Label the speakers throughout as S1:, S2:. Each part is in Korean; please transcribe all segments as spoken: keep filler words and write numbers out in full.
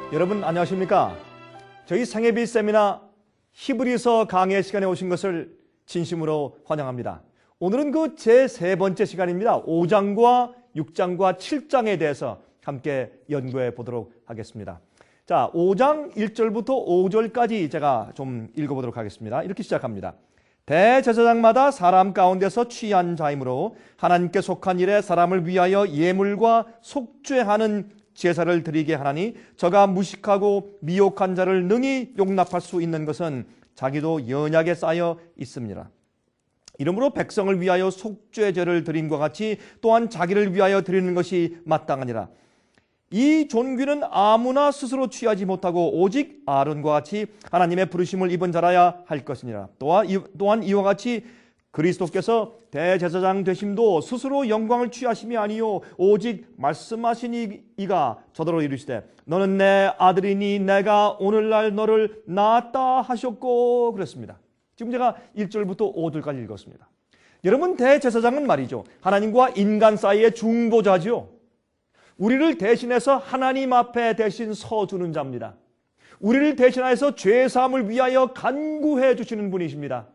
S1: 여러분 안녕하십니까? 저희 생애비 세미나 히브리서 강의 시간에 오신 것을 진심으로 환영합니다. 오늘은 그 제세 번째 시간입니다. 오 장과 육 장과 칠 장에 대해서 함께 연구해 보도록 하겠습니다. 자, 오 장 일 절부터 오 절까지 제가 좀 읽어보도록 하겠습니다. 이렇게 시작합니다. 대제사장마다 사람 가운데서 취한 자이므로 하나님께 속한 일에 사람을 위하여 예물과 속죄하는 제사를 드리게 하나니 저가 무식하고 미혹한 자를 능히 용납할 수 있는 것은 자기도 연약에 쌓여 있습니다. 이러므로 백성을 위하여 속죄제를 드림과 같이 또한 자기를 위하여 드리는 것이 마땅하니라. 이 존귀는 아무나 스스로 취하지 못하고 오직 아론과 같이 하나님의 부르심을 입은 자라야 할 것이니라. 또한, 또한 이와 같이 그리스도께서 대제사장 되심도 스스로 영광을 취하심이 아니요 오직 말씀하신 이가 저더러 이르시되 너는 내 아들이니 내가 오늘날 너를 낳았다 하셨고 그랬습니다. 지금 제가 일 절부터 오 절까지 읽었습니다. 여러분, 대제사장은 말이죠, 하나님과 인간 사이의 중보자죠. 우리를 대신해서 하나님 앞에 대신 서주는 자입니다. 우리를 대신해서 죄사함을 위하여 간구해 주시는 분이십니다.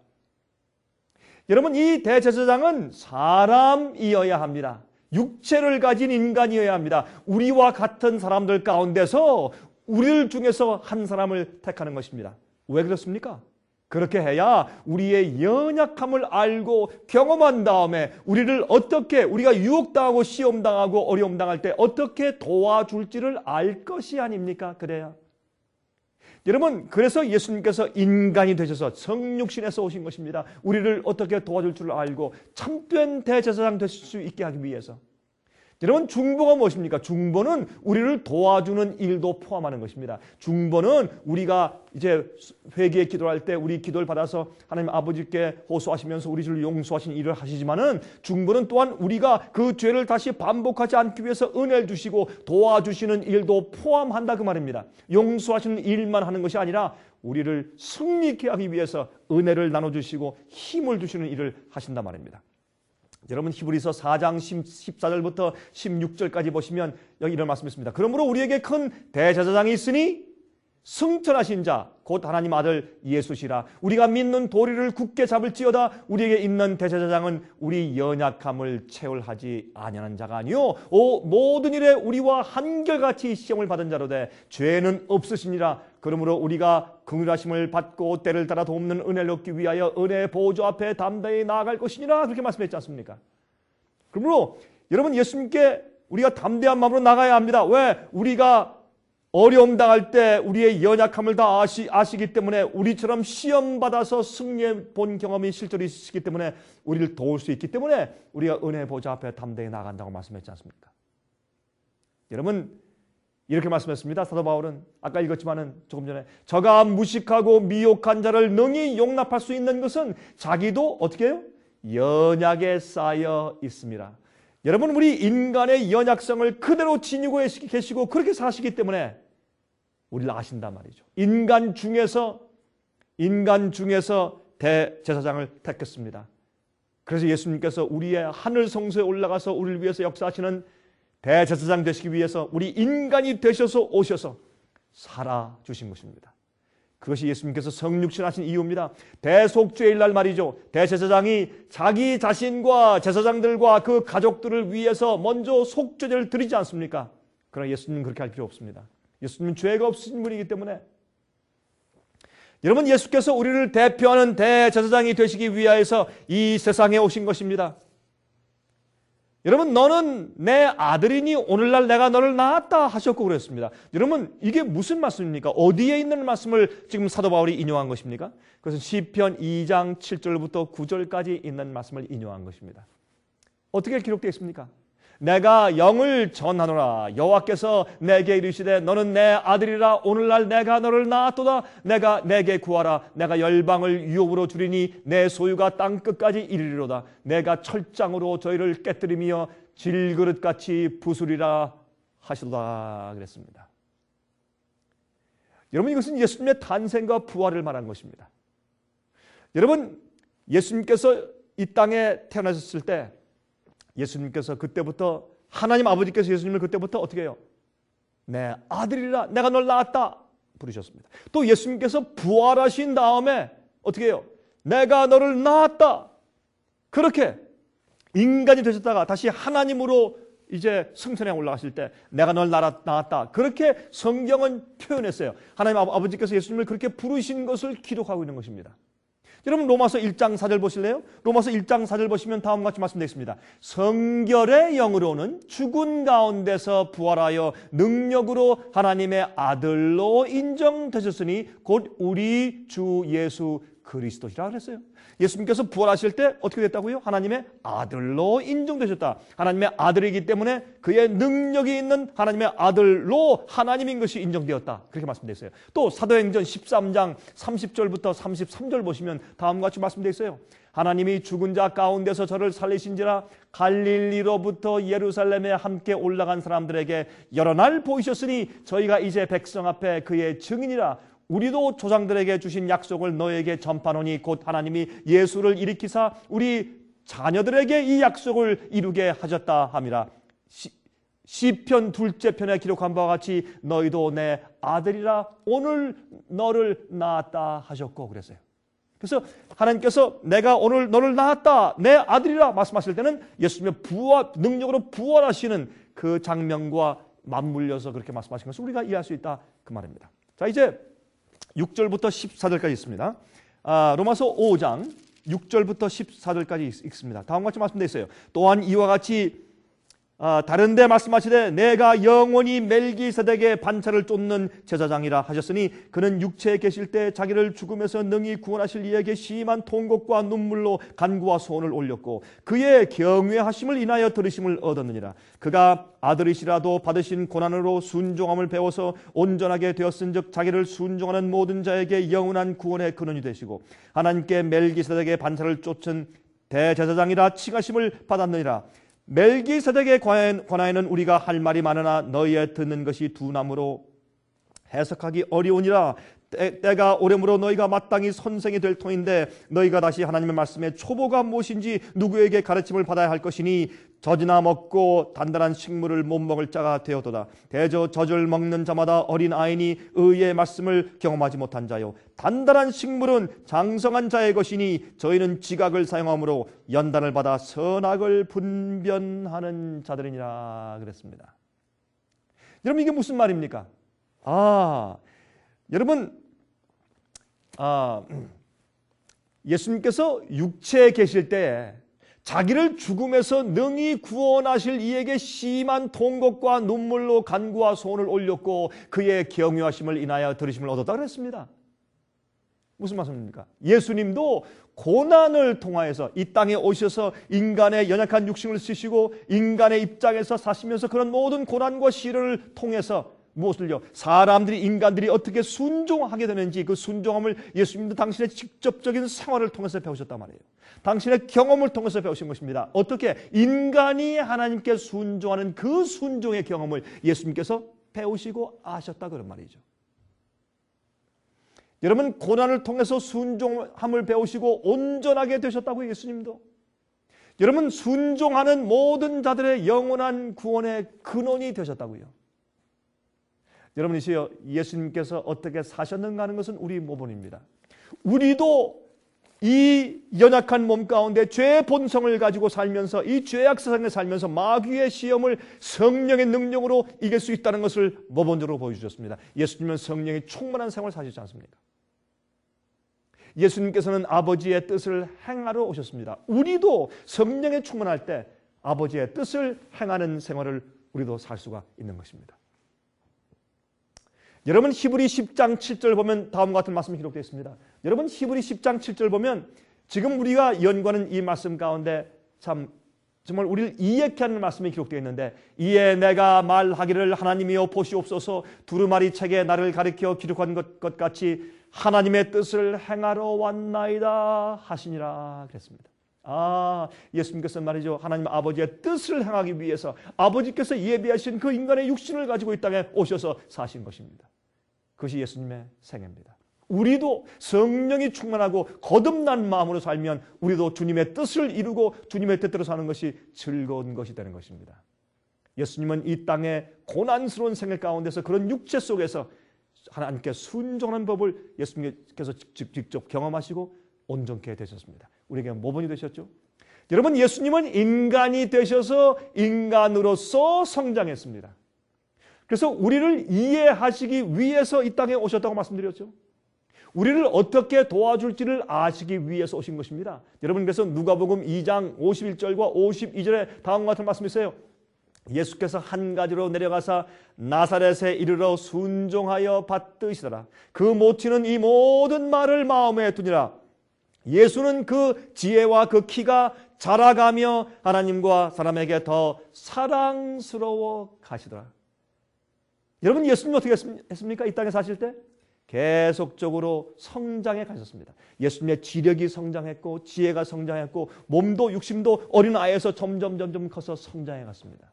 S1: 여러분, 이 대제사장은 사람이어야 합니다. 육체를 가진 인간이어야 합니다. 우리와 같은 사람들 가운데서 우리를 중에서 한 사람을 택하는 것입니다. 왜 그렇습니까? 그렇게 해야 우리의 연약함을 알고 경험한 다음에 우리를 어떻게, 우리가 유혹당하고 시험당하고 어려움당할 때 어떻게 도와줄지를 알 것이 아닙니까? 그래야. 여러분, 그래서 예수님께서 인간이 되셔서 성육신에서 오신 것입니다. 우리를 어떻게 도와줄 줄 알고 참된 대제사장 되실 수 있게 하기 위해서. 여러분, 중보가 무엇입니까? 중보는 우리를 도와주는 일도 포함하는 것입니다. 중보는 우리가 이제 회개의 기도를 할 때 우리 기도를 받아서 하나님 아버지께 호소하시면서 우리 죄를 용서하신 일을 하시지만은, 중보는 또한 우리가 그 죄를 다시 반복하지 않기 위해서 은혜를 주시고 도와주시는 일도 포함한다 그 말입니다. 용서하시는 일만 하는 것이 아니라 우리를 승리케 하기 위해서 은혜를 나눠주시고 힘을 주시는 일을 하신단 말입니다. 여러분, 히브리서 사 장 십사 절부터 십육 절까지 보시면 여기 이런 말씀이 있습니다. 그러므로 우리에게 큰 대제사장이 있으니 승천하신 자 곧 하나님 아들 예수시라. 우리가 믿는 도리를 굳게 잡을지어다. 우리에게 있는 대제사장은 우리 연약함을 체월하지 아니하는 자가 아니요 오, 모든 일에 우리와 한결같이 시험을 받은 자로되 죄는 없으시니라. 그러므로 우리가 긍휼하심을 받고 때를 따라 돕는 은혜를 얻기 위하여 은혜의 보좌 앞에 담대히 나아갈 것이니라. 그렇게 말씀했지 않습니까? 그러므로 여러분, 예수님께 우리가 담대한 마음으로 나가야 합니다. 왜? 우리가 어려움 당할 때 우리의 연약함을 다 아시, 아시기 때문에, 우리처럼 시험받아서 승리해 본 경험이 실제로 있으시기 때문에 우리를 도울 수 있기 때문에 우리가 은혜의 보좌 앞에 담대히 나간다고 말씀했지 않습니까? 여러분, 이렇게 말씀했습니다. 사도 바울은 아까 읽었지만은 조금 전에 저가 무식하고 미혹한 자를 능히 용납할 수 있는 것은 자기도 어떻게 해요? 연약에 쌓여 있습니다. 여러분, 우리 인간의 연약성을 그대로 지니고 계시고 그렇게 사시기 때문에 우리를 아신단 말이죠. 인간 중에서 인간 중에서 대제사장을 택했습니다. 그래서 예수님께서 우리의 하늘 성소에 올라가서 우리를 위해서 역사하시는 대제사장 되시기 위해서 우리 인간이 되셔서 오셔서 살아주신 것입니다. 그것이 예수님께서 성육신하신 이유입니다. 대속죄일 날 말이죠, 대제사장이 자기 자신과 제사장들과 그 가족들을 위해서 먼저 속죄제를 드리지 않습니까? 그러나 예수님은 그렇게 할 필요 없습니다. 예수님은 죄가 없으신 분이기 때문에. 여러분, 예수께서 우리를 대표하는 대제사장이 되시기 위하여서 이 세상에 오신 것입니다. 여러분, 너는 내 아들이니 오늘날 내가 너를 낳았다 하셨고 그랬습니다. 여러분, 이게 무슨 말씀입니까? 어디에 있는 말씀을 지금 사도 바울이 인용한 것입니까? 그것은 시편 이 장 칠 절부터 구 절까지 있는 말씀을 인용한 것입니다. 어떻게 기록되어 있습니까? 내가 영을 전하노라. 여호와께서 내게 이르시되 너는 내 아들이라. 오늘날 내가 너를 낳았도다. 내가 내게 구하라. 내가 열방을 유업으로 주리니 내 소유가 땅 끝까지 이르리로다. 내가 철장으로 저희를 깨뜨리며 질그릇같이 부수리라 하시도다 그랬습니다. 여러분, 이것은 예수님의 탄생과 부활을 말하는 것입니다. 여러분, 예수님께서 이 땅에 태어나셨을 때 예수님께서 그때부터, 하나님 아버지께서 예수님을 그때부터 어떻게 해요? 내 아들이라 내가 널 낳았다 부르셨습니다. 또 예수님께서 부활하신 다음에 어떻게 해요? 내가 너를 낳았다. 그렇게 인간이 되셨다가 다시 하나님으로 이제 승천에 올라가실 때 내가 널 낳았다. 그렇게 성경은 표현했어요. 하나님 아버지께서 예수님을 그렇게 부르신 것을 기록하고 있는 것입니다. 여러분 로마서 일 장 사 절 보실래요? 로마서 일 장 사 절 보시면 다음과 같이 말씀되어 있습니다. 성결의 영으로는 죽은 가운데서 부활하여 능력으로 하나님의 아들로 인정되셨으니 곧 우리 주 예수 그리스도시라 그랬어요. 예수님께서 부활하실 때 어떻게 됐다고요? 하나님의 아들로 인정되셨다. 하나님의 아들이기 때문에 그의 능력이 있는 하나님의 아들로 하나님인 것이 인정되었다. 그렇게 말씀되어 있어요. 또 사도행전 십삼 장 삼십 절부터 삼십삼 절 보시면 다음과 같이 말씀되어 있어요. 하나님이 죽은 자 가운데서 저를 살리신지라 갈릴리로부터 예루살렘에 함께 올라간 사람들에게 여러 날 보이셨으니 저희가 이제 백성 앞에 그의 증인이라. 우리도 조상들에게 주신 약속을 너에게 전파노니 곧 하나님이 예수를 일으키사 우리 자녀들에게 이 약속을 이루게 하셨다 함이라. 시, 시편 둘째 편에 기록한 바와 같이 너희도 내 아들이라 오늘 너를 낳았다 하셨고 그랬어요. 그래서 하나님께서 내가 오늘 너를 낳았다 내 아들이라 말씀하실 때는 예수님의 부활, 능력으로 부활하시는 그 장면과 맞물려서 그렇게 말씀하신 것을 우리가 이해할 수 있다 그 말입니다. 자, 이제 육 절부터 십사 절까지 있습니다. 아, 로마서 오 장 육 절부터 십사 절까지 있습니다. 다음과 같이 말씀되어 있어요. 또한 이와 같이 아, 다른 데 말씀하시되 내가 영원히 멜기세덱의 반차를 쫓는 제사장이라 하셨으니 그는 육체에 계실 때 자기를 죽음에서 능히 구원하실 이에게 심한 통곡과 눈물로 간구와 소원을 올렸고 그의 경외하심을 인하여 들으심을 얻었느니라. 그가 아들이시라도 받으신 고난으로 순종함을 배워서 온전하게 되었은즉 자기를 순종하는 모든 자에게 영원한 구원의 근원이 되시고 하나님께 멜기세덱의 반차를 쫓은 대제사장이라 칭하심을 받았느니라. 멜기세덱의 관하에는 우리가 할 말이 많으나 너희의 듣는 것이 둔함으로 해석하기 어려우니라. 때, 때가 오래므로 너희가 마땅히 선생이 될 터인데 너희가 다시 하나님의 말씀에 초보가 무엇인지 누구에게 가르침을 받아야 할 것이니 젖이나 먹고 단단한 식물을 못 먹을 자가 되어도다. 대저 젖을 먹는 자마다 어린 아이니 의의 말씀을 경험하지 못한 자요 단단한 식물은 장성한 자의 것이니 저희는 지각을 사용함으로 연단을 받아 선악을 분별하는 자들이니라 그랬습니다. 여러분 이게 무슨 말입니까? 아 여러분 아, 예수님께서 육체에 계실 때에 자기를 죽음에서 능히 구원하실 이에게 심한 통곡과 눈물로 간구와 소원을 올렸고 그의 경외하심을 인하여 들으심을 얻었다 그랬습니다. 무슨 말씀입니까? 예수님도 고난을 통하여서 이 땅에 오셔서 인간의 연약한 육신을 쓰시고 인간의 입장에서 사시면서 그런 모든 고난과 시련을 통해서 무엇을요? 사람들이 인간들이 어떻게 순종하게 되는지 그 순종함을 예수님도 당신의 직접적인 생활을 통해서 배우셨단 말이에요. 당신의 경험을 통해서 배우신 것입니다. 어떻게? 인간이 하나님께 순종하는 그 순종의 경험을 예수님께서 배우시고 아셨다 그런 말이죠. 여러분 고난을 통해서 순종함을 배우시고 온전하게 되셨다고 예수님도. 여러분 순종하는 모든 자들의 영원한 구원의 근원이 되셨다고요. 여러분이시여 예수님께서 어떻게 사셨는가 하는 것은 우리 모본입니다. 우리도 이 연약한 몸 가운데 죄의 본성을 가지고 살면서 이 죄악 세상에 살면서 마귀의 시험을 성령의 능력으로 이길 수 있다는 것을 모본적으로 보여주셨습니다. 예수님은 성령이 충만한 생활을 사시지 않습니까? 예수님께서는 아버지의 뜻을 행하러 오셨습니다. 우리도 성령에 충만할 때 아버지의 뜻을 행하는 생활을 우리도 살 수가 있는 것입니다. 여러분 히브리 십 장 칠 절 보면 다음과 같은 말씀이 기록되어 있습니다. 여러분 히브리 십 장 칠 절 보면 지금 우리가 연구하는 이 말씀 가운데 참 정말 우리를 이해케 하는 말씀이 기록되어 있는데 이에 내가 말하기를 하나님이여 보시옵소서 두루마리 책에 나를 가리켜 기록한 것, 것 같이 하나님의 뜻을 행하러 왔나이다 하시니라 그랬습니다. 아, 예수님께서 말이죠. 하나님 아버지의 뜻을 행하기 위해서 아버지께서 예비하신 그 인간의 육신을 가지고 이 땅에 오셔서 사신 것입니다. 그것이 예수님의 생애입니다. 우리도 성령이 충만하고 거듭난 마음으로 살면 우리도 주님의 뜻을 이루고 주님의 뜻대로 사는 것이 즐거운 것이 되는 것입니다. 예수님은 이 땅의 고난스러운 생활 가운데서 그런 육체 속에서 하나님께 순종하는 법을 예수님께서 직접 경험하시고 온전케 되셨습니다. 우리에게 모범이 되셨죠. 여러분, 예수님은 인간이 되셔서 인간으로서 성장했습니다. 그래서 우리를 이해하시기 위해서 이 땅에 오셨다고 말씀드렸죠. 우리를 어떻게 도와줄지를 아시기 위해서 오신 것입니다. 여러분, 그래서 누가복음 이 장 오십일 절과 오십이 절에 다음과 같은 말씀이 있어요. 예수께서 한 가지로 내려가사 나사렛에 이르러 순종하여 받드시더라. 그 모치는 이 모든 말을 마음에 두니라. 예수는 그 지혜와 그 키가 자라가며 하나님과 사람에게 더 사랑스러워 가시더라. 여러분, 예수님 어떻게 했습니까? 이 땅에 사실 때 계속적으로 성장해 가셨습니다. 예수님의 지력이 성장했고 지혜가 성장했고 몸도 육심도 어린아이에서 점점 점점 커서 성장해 갔습니다.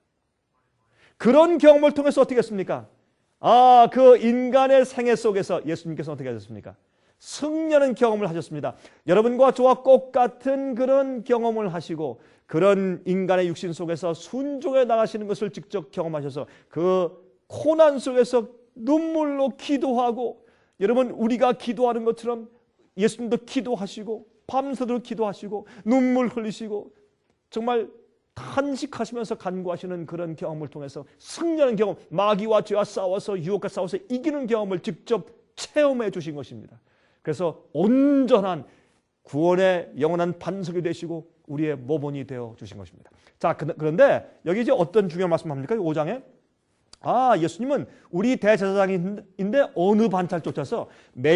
S1: 그런 경험을 통해서 어떻게 했습니까? 아, 그 인간의 생애 속에서 예수님께서 어떻게 하셨습니까? 승리하는 경험을 하셨습니다. 여러분과 저와 똑같은 그런 경험을 하시고 그런 인간의 육신 속에서 순종해 나가시는 것을 직접 경험하셔서 그 고난 속에서 눈물로 기도하고, 여러분, 우리가 기도하는 것처럼 예수님도 기도하시고 밤새도록 기도하시고 눈물 흘리시고 정말 탄식하시면서 간구하시는 그런 경험을 통해서 승리하는 경험, 마귀와 죄와 싸워서 유혹과 싸워서 이기는 경험을 직접 체험해 주신 것입니다. 그래서 온전한 구원의 영원한 반석이 되시고 우리의 모본이 되어 주신 것입니다. 자, 그런데 여기 이제 어떤 중요한 말씀합니까? 오 장에 아, 예수님은 우리 대제사장인데 어느 반차를 쫓아서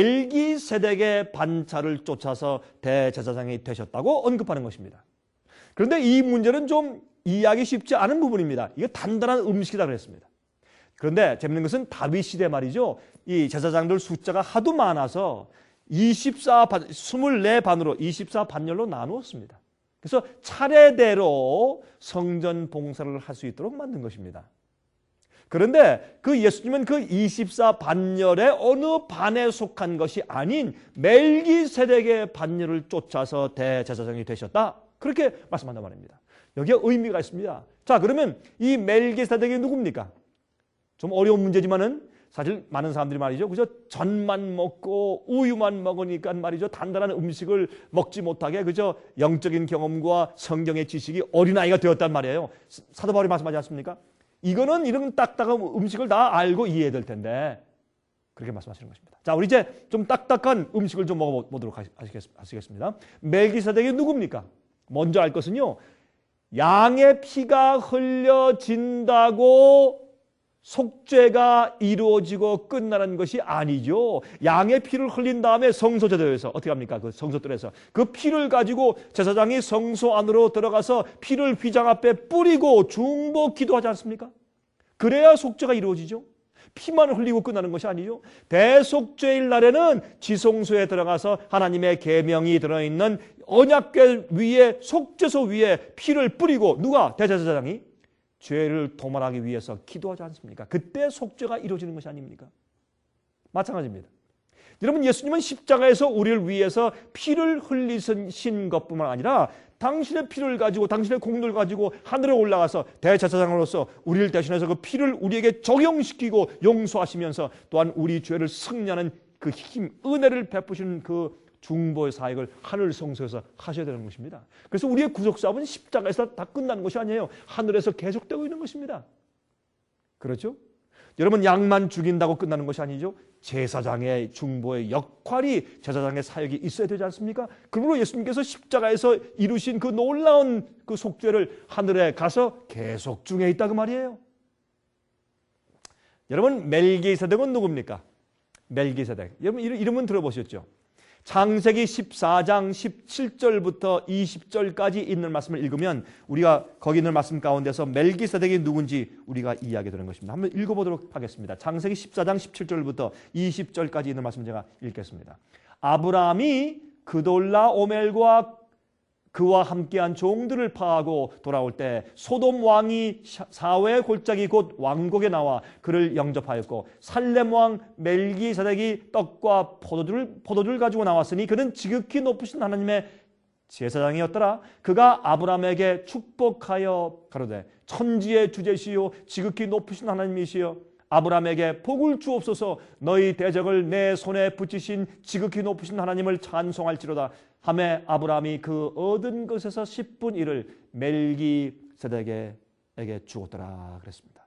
S1: 멜기세덱의 반차를 쫓아서 대제사장이 되셨다고 언급하는 것입니다. 그런데 이 문제는 좀 이해하기 쉽지 않은 부분입니다. 이게 단단한 음식이다 그랬습니다. 그런데 재밌는 것은 다윗 시대 말이죠. 이 제사장들 숫자가 하도 많아서 이십사 반, 이십사 반으로 이십사 반열로 나누었습니다. 그래서 차례대로 성전 봉사를 할 수 있도록 만든 것입니다. 그런데 그 예수님은 그 이십사 반열의 어느 반에 속한 것이 아닌 멜기세덱의 반열을 쫓아서 대제사장이 되셨다. 그렇게 말씀한단 말입니다. 여기에 의미가 있습니다. 자, 그러면 이 멜기세덱이 누굽니까? 좀 어려운 문제지만은 사실 많은 사람들이 말이죠. 그저 전만 먹고 우유만 먹으니까 말이죠. 단단한 음식을 먹지 못하게 그저 영적인 경험과 성경의 지식이 어린아이가 되었단 말이에요. 사도 바울이 말씀하지 않습니까? 이거는 이런 딱딱한 음식을 다 알고 이해해야 될 텐데 그렇게 말씀하시는 것입니다. 자, 우리 이제 좀 딱딱한 음식을 좀 먹어보도록 하시겠습니다. 멜기세덱이 누굽니까? 먼저 알 것은요, 양의 피가 흘려진다고 속죄가 이루어지고 끝나는 것이 아니죠. 양의 피를 흘린 다음에 성소제도에서 어떻게 합니까? 그 성소들에서 그 피를 가지고 제사장이 성소 안으로 들어가서 피를 휘장 앞에 뿌리고 중보 기도하지 않습니까? 그래야 속죄가 이루어지죠. 피만 흘리고 끝나는 것이 아니죠. 대속죄일 날에는 지성소에 들어가서 하나님의 계명이 들어있는 언약궤 위에, 속죄소 위에 피를 뿌리고 누가? 대제사장이 죄를 도말하기 위해서 기도하지 않습니까? 그때 속죄가 이루어지는 것이 아닙니까? 마찬가지입니다. 여러분, 예수님은 십자가에서 우리를 위해서 피를 흘리신 것뿐만 아니라 당신의 피를 가지고 당신의 공로를 가지고 하늘에 올라가서 대제사장으로서 우리를 대신해서 그 피를 우리에게 적용시키고 용서하시면서 또한 우리 죄를 승리하는 그 힘, 은혜를 베푸시는 그 중보의 사역을 하늘 성소에서 하셔야 되는 것입니다. 그래서 우리의 구속사업은 십자가에서 다 끝나는 것이 아니에요. 하늘에서 계속되고 있는 것입니다. 그렇죠? 여러분, 양만 죽인다고 끝나는 것이 아니죠. 제사장의 중보의 역할이, 제사장의 사역이 있어야 되지 않습니까? 그러므로 예수님께서 십자가에서 이루신 그 놀라운 그 속죄를 하늘에 가서 계속 중에 있다 그 말이에요. 여러분, 멜기세덱은 누굽니까? 멜기세덱. 여러분, 이름은 들어보셨죠? 창세기 십사 장 십칠 절부터 이십 절까지 있는 말씀을 읽으면 우리가 거기 있는 말씀 가운데서 멜기세덱이 누군지 우리가 이해하게 되는 것입니다. 한번 읽어보도록 하겠습니다. 창세기 십사 장 십칠 절부터 이십 절까지 있는 말씀 제가 읽겠습니다. 아브라함이 그돌라오멜과 그와 함께한 종들을 파하고 돌아올 때 소돔 왕이 사회 골짜기 곧 왕국에 나와 그를 영접하였고 살렘 왕 멜기세덱이 떡과 포도주를, 포도주를 가지고 나왔으니 그는 지극히 높으신 하나님의 제사장이었더라. 그가 아브라함에게 축복하여 가로되 천지의 주제시요 지극히 높으신 하나님이시여 아브라함에게 복을 주옵소서. 너희 대적을 내 손에 붙이신 지극히 높으신 하나님을 찬송할지로다 하매 아브라함이 그 얻은 것에서 십분의 일을 멜기세덱에게 주었더라 그랬습니다.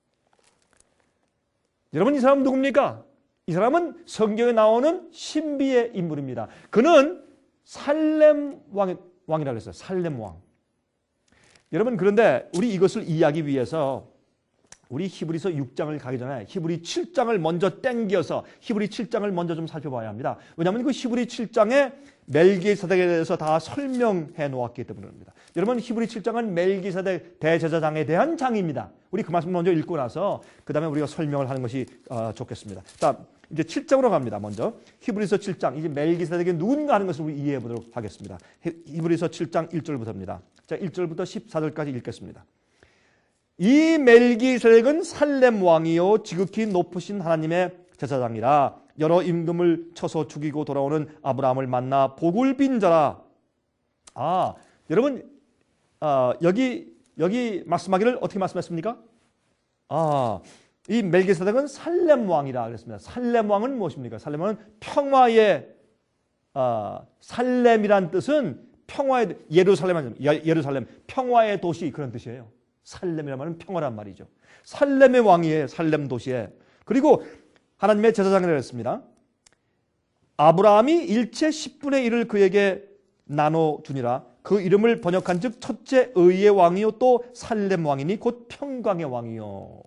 S1: 여러분, 이 사람은 누굽니까? 이 사람은 성경에 나오는 신비의 인물입니다. 그는 살렘 왕, 왕이라고 했어요. 살렘 왕. 여러분, 그런데 우리 이것을 이해하기 위해서 우리 히브리서 육 장을 가기 전에 히브리 칠 장을 먼저 땡겨서 히브리 칠 장을 먼저 좀 살펴봐야 합니다. 왜냐하면 그 히브리 칠 장에 멜기세덱에 대해서 다 설명해 놓았기 때문입니다. 여러분, 히브리 칠 장은 멜기세덱 대제사장에 대한 장입니다. 우리 그 말씀 먼저 읽고 나서 그 다음에 우리가 설명을 하는 것이 어, 좋겠습니다. 자, 이제 칠 장으로 갑니다. 먼저 히브리서 칠 장, 이제 멜기세덱이 누군가 하는 것을 우리 이해해 보도록 하겠습니다. 히브리서 칠 장 일 절부터입니다. 자, 일 절부터 십사 절까지 읽겠습니다. 이 멜기세덱은 살렘 왕이요 지극히 높으신 하나님의 제사장이라. 여러 임금을 쳐서 죽이고 돌아오는 아브라함을 만나 복을 빈 자라. 아, 여러분, 아, 여기 여기 말씀하기를 어떻게 말씀했습니까? 아, 이 멜기세덱은 살렘 왕이라 그랬습니다. 살렘 왕은 무엇입니까? 살렘 왕은 평화의 아, 살렘이란 뜻은 평화의 예루살렘, 예루살렘 평화의 도시 그런 뜻이에요. 살렘이라는 말은 평화란 말이죠. 살렘의 왕이에요. 살렘 도시에. 그리고 하나님의 제사장이라고 했습니다. 아브라함이 일체 십분의 일을 그에게 나눠주니라. 그 이름을 번역한 즉 첫째 의의 왕이요 또 살렘 왕이니 곧 평강의 왕이요.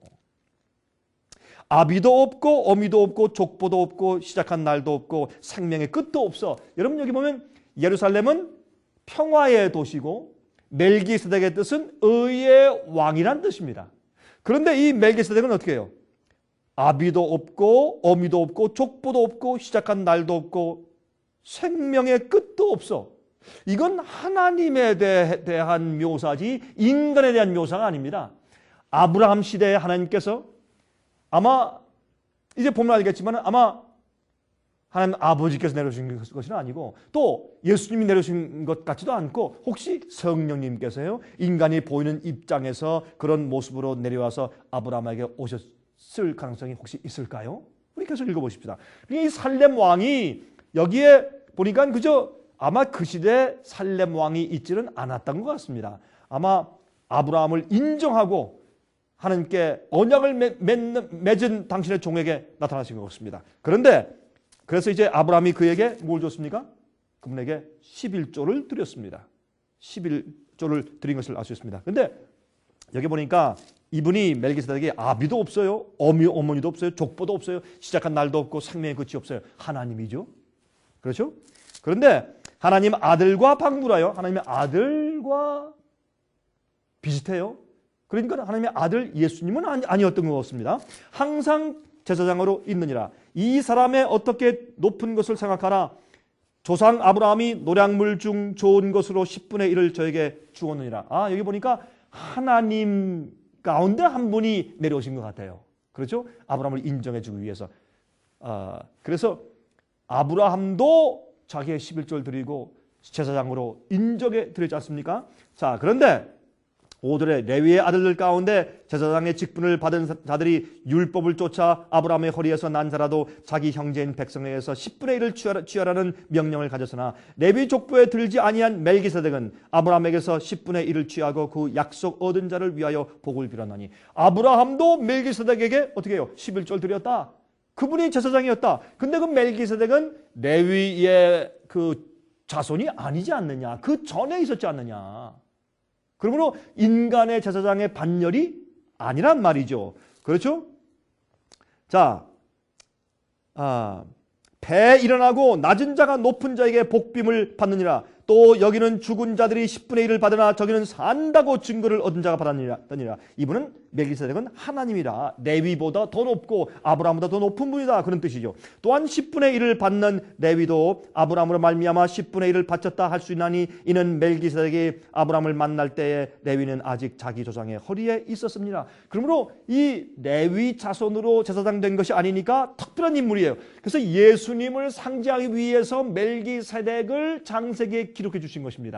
S1: 아비도 없고 어미도 없고 족보도 없고 시작한 날도 없고 생명의 끝도 없어. 여러분, 여기 보면 예루살렘은 평화의 도시고 멜기세덱의 뜻은 의의 왕이란 뜻입니다. 그런데 이 멜기세덱은 어떻게 해요? 아비도 없고 어미도 없고 족보도 없고 시작한 날도 없고 생명의 끝도 없어. 이건 하나님에 대한 묘사지 인간에 대한 묘사가 아닙니다. 아브라함 시대에 하나님께서 아마 이제 보면 알겠지만 아마 하나님 아버지께서 내려주신 것은 아니고 또 예수님이 내려주신 것 같지도 않고 혹시 성령님께서요 인간이 보이는 입장에서 그런 모습으로 내려와서 아브라함에게 오셨을 가능성이 혹시 있을까요? 우리 계속 읽어보십시다. 이 살렘 왕이 여기에 보니까 그저 아마 그 시대에 살렘 왕이 있지는 않았던 것 같습니다. 아마 아브라함을 인정하고 하나님께 언약을 맺은 당신의 종에게 나타나신 것 같습니다. 그런데 그래서 이제 아브라함이 그에게 뭘 줬습니까? 그분에게 십일조를 드렸습니다. 십일조를 드린 것을 알 수 있습니다. 그런데 여기 보니까 이분이 멜기세덱이 아비도 없어요. 어미, 어머니도 없어요. 족보도 없어요. 시작한 날도 없고 생명의 끝이 없어요. 하나님이죠. 그렇죠? 그런데 하나님 아들과 방부라요. 하나님의 아들과 비슷해요. 그러니까 하나님의 아들 예수님은 아니, 아니었던 것 같습니다. 항상 제사장으로 있느니라. 이 사람의 어떻게 높은 것을 생각하나 조상 아브라함이 노량물 중 좋은 것으로 십분의 일을 저에게 주었느니라. 아, 여기 보니까 하나님 가운데 한 분이 내려오신 것 같아요. 그렇죠? 아브라함을 인정해주기 위해서. 아, 그래서 아브라함도 자기의 십일조를 드리고 제사장으로 인정해 드렸지 않습니까? 자, 그런데 오 절에 레위의 아들들 가운데 제사장의 직분을 받은 자들이 율법을 쫓아 아브라함의 허리에서 난 자라도 자기 형제인 백성에게서 십분의 일을 취하라는 명령을 가졌으나 레위 족보에 들지 아니한 멜기세덱은 아브라함에게서 십분의 일을 취하고 그 약속 얻은 자를 위하여 복을 빌었나니. 아브라함도 멜기세덱에게 어떻게 해요? 십일조를 드렸다. 그분이 제사장이었다. 근데 그 멜기세덱은 레위의 그 자손이 아니지 않느냐. 그 전에 있었지 않느냐. 그러므로 인간의 제사장의 반열이 아니란 말이죠. 그렇죠? 자, 아, 배에 일어나고 낮은 자가 높은 자에게 복빔을 받느니라. 또 여기는 죽은 자들이 십분의 일을 받으나 저기는 산다고 증거를 얻은 자가 받았느니라. 이분은 멜기세덱은 하나님이라. 레위보다 더 높고 아브라함보다 더 높은 분이다. 그런 뜻이죠. 또한 십분의 일을 받는 레위도 아브라함으로 말미암아 십분의 일을 바쳤다 할 수 있나니 이는 멜기세덱이 아브라함을 만날 때에 레위는 아직 자기 조상의 허리에 있었습니다. 그러므로 이 레위 자손으로 제사장 된 것이 아니니까 특별한 인물이에요. 그래서 예수님을 상징하기 위해서 멜기세덱을 창세기에 기록해 주신 것입니다.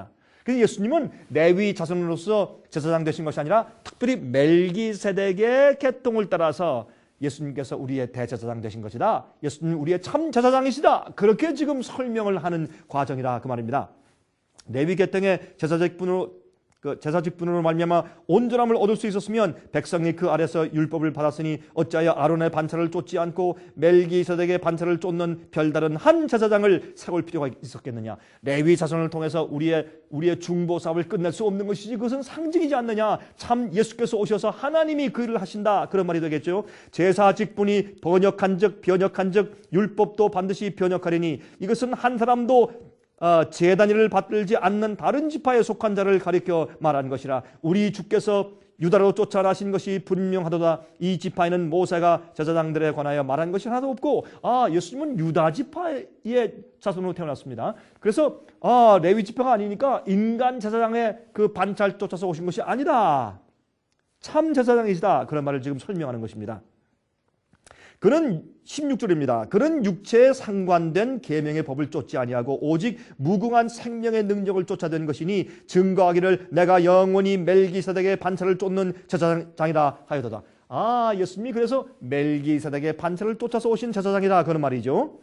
S1: 그래서 예수님은 레위 자손으로서 제사장 되신 것이 아니라 특별히 멜기세덱의 계통을 따라서 예수님께서 우리의 대제사장 되신 것이다. 예수님은 우리의 참 제사장이시다. 그렇게 지금 설명을 하는 과정이라 그 말입니다. 레위 계통의 제사직분으로 그 제사직분으로 말미암아 온전함을 얻을 수 있었으면 백성이 그 아래서 율법을 받았으니 어찌하여 아론의 반차를 쫓지 않고 멜기세덱의 반차를 쫓는 별다른 한 제사장을 세울 필요가 있었겠느냐. 레위 자손을 통해서 우리의 우리의 중보 사업을 끝낼 수 없는 것이지 그것은 상징이지 않느냐. 참 예수께서 오셔서 하나님이 그 일을 하신다. 그런 말이 되겠죠. 제사직분이 번역한즉 변역한즉 율법도 반드시 변역하리니 이것은 한 사람도 어, 제단위를 받들지 않는 다른 지파에 속한 자를 가리켜 말한 것이라. 우리 주께서 유다로 쫓아나신 것이 분명하도다. 이 지파에는 모세가 제사장들에 관하여 말한 것이 하나도 없고, 아, 예수님은 유다 지파의 자손으로 태어났습니다. 그래서 아, 레위 지파가 아니니까 인간 제사장의 그 반차를 쫓아서 오신 것이 아니다. 참 제사장이시다. 그런 말을 지금 설명하는 것입니다. 그는 십육 절입니다. 그는 육체에 상관된 계명의 법을 쫓지 아니하고 오직 무궁한 생명의 능력을 쫓아든 것이니 증거하기를 내가 영원히 멜기세덱의 반차를 쫓는 제사장이라 하여도다. 아, 예수님이 그래서 멜기세덱의 반차를 쫓아서 오신 제사장이다 그런 말이죠.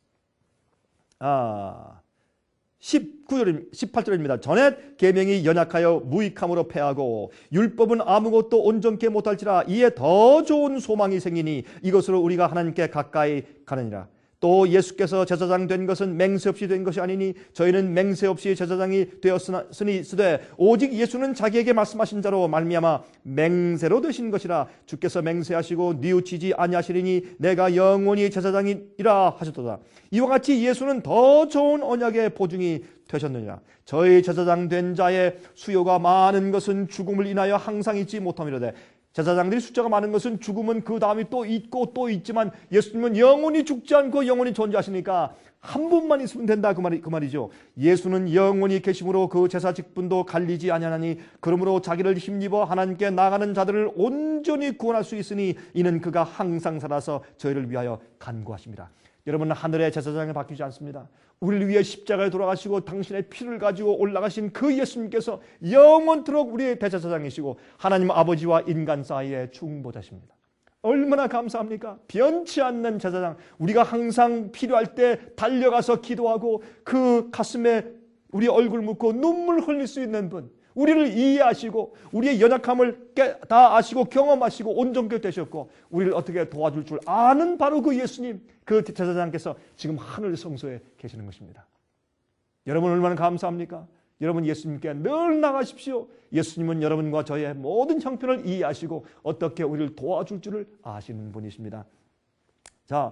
S1: 아, 십구 절, 십팔 절입니다. 전에 계명이 연약하여 무익함으로 패하고 율법은 아무것도 온전케 못할지라 이에 더 좋은 소망이 생기니 이것으로 우리가 하나님께 가까이 가느니라. 또 예수께서 제사장 된 것은 맹세 없이 된 것이 아니니 저희는 맹세 없이 제사장이 되었으니 쓰되 오직 예수는 자기에게 말씀하신 자로 말미암아 맹세로 되신 것이라. 주께서 맹세하시고 뉘우치지 아니하시리니 내가 영원히 제사장이라 하셨도다. 이와 같이 예수는 더 좋은 언약의 보증이 되셨느니라. 저희 제사장 된 자의 수요가 많은 것은 죽음을 인하여 항상 잊지 못함이로되 제사장들이 숫자가 많은 것은 죽음은 그 다음이 또 있고 또 있지만 예수님은 영원히 죽지 않고 영원히 존재하시니까 한 분만 있으면 된다 그 말이 그 말이죠. 예수는 영원히 계심으로 그 제사 직분도 갈리지 아니하나니 그러므로 자기를 힘입어 하나님께 나가는 자들을 온전히 구원할 수 있으니 이는 그가 항상 살아서 저희를 위하여 간구하십니다. 여러분, 하늘의 제사장이 바뀌지 않습니다. 우리를 위해 십자가에 돌아가시고 당신의 피를 가지고 올라가신 그 예수님께서 영원토록 우리의 대제사장이시고 하나님 아버지와 인간 사이의 중보자십니다. 얼마나 감사합니까? 변치 않는 제사장, 우리가 항상 필요할 때 달려가서 기도하고 그 가슴에 우리 얼굴 묻고 눈물 흘릴 수 있는 분, 우리를 이해하시고 우리의 연약함을 다 아시고 경험하시고 온전케 되셨고 우리를 어떻게 도와줄 줄 아는 바로 그 예수님, 그 제사장께서 지금 하늘 성소에 계시는 것입니다. 여러분 얼마나 감사합니까? 여러분 예수님께 늘 나가십시오. 예수님은 여러분과 저의 모든 형편을 이해하시고 어떻게 우리를 도와줄 줄을 아시는 분이십니다. 자,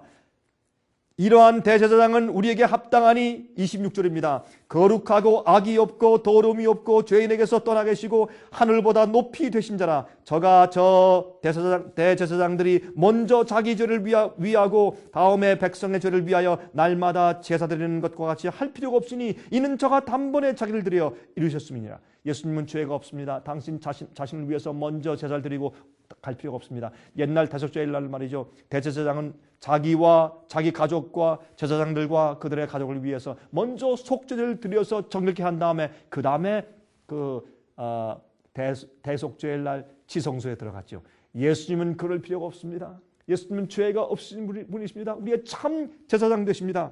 S1: 이러한 대제사장은 우리에게 합당하니 이십육 절입니다. 거룩하고 악이 없고 더러움이 없고 죄인에게서 떠나 계시고 하늘보다 높이 되신 자라. 저가 저 대제사장, 대제사장들이 먼저 자기 죄를 위하, 위하고 다음에 백성의 죄를 위하여 날마다 제사 드리는 것과 같이 할 필요가 없으니 이는 저가 단번에 자기를 드려 이루셨음이니라. 예수님은 죄가 없습니다. 당신 자신, 자신을 위해서 먼저 제사를 드리고 갈 필요가 없습니다. 옛날 대속죄일 날 말이죠. 대제사장은 자기와 자기 가족과 제사장들과 그들의 가족을 위해서 먼저 속죄를 드려서 정결케 한 다음에 그 다음에 그 어, 대, 대속죄일 날 지성소에 들어갔죠. 예수님은 그럴 필요가 없습니다. 예수님은 죄가 없으신 분이십니다. 우리의 참 제사장 되십니다.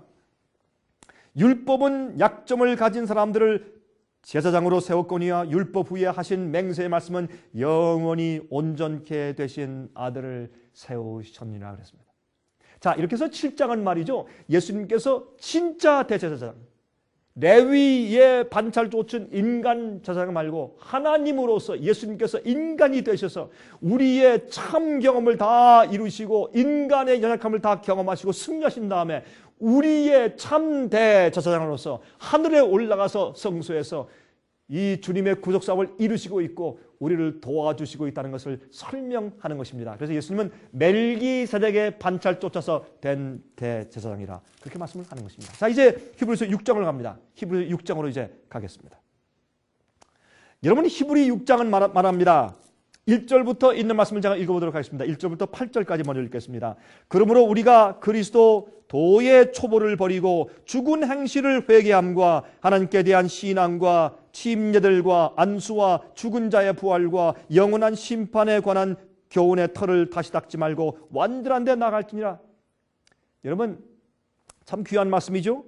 S1: 율법은 약점을 가진 사람들을 제사장으로 세웠거니와 율법 후에 하신 맹세의 말씀은 영원히 온전케 되신 아들을 세우셨느니라 그랬습니다. 자, 이렇게 해서 칠 장은 말이죠. 예수님께서 진짜 대제사장, 레위의 반차를 쫓은 인간 제사장 말고 하나님으로서 예수님께서 인간이 되셔서 우리의 참 경험을 다 이루시고 인간의 연약함을 다 경험하시고 승리하신 다음에 우리의 참 대제사장으로서 하늘에 올라가서 성소에서 이 주님의 구속사업을 이루시고 있고 우리를 도와주시고 있다는 것을 설명하는 것입니다. 그래서 예수님은 멜기세덱의 반차를 쫓아서 된 대제사장이라 그렇게 말씀을 하는 것입니다. 자, 이제 히브리서 육 장으로 갑니다. 히브리서 육 장으로 이제 가겠습니다. 여러분, 히브리 육 장은 말, 말합니다. 일 절부터 있는 말씀을 제가 읽어보도록 하겠습니다. 일 절부터 팔 절까지 먼저 읽겠습니다. 그러므로 우리가 그리스도 도의 초보를 버리고 죽은 행실을 회개함과 하나님께 대한 신앙과 침례들과 안수와 죽은 자의 부활과 영원한 심판에 관한 교훈의 털을 다시 닦지 말고 완전한 데 나갈지니라. 여러분, 참 귀한 말씀이죠.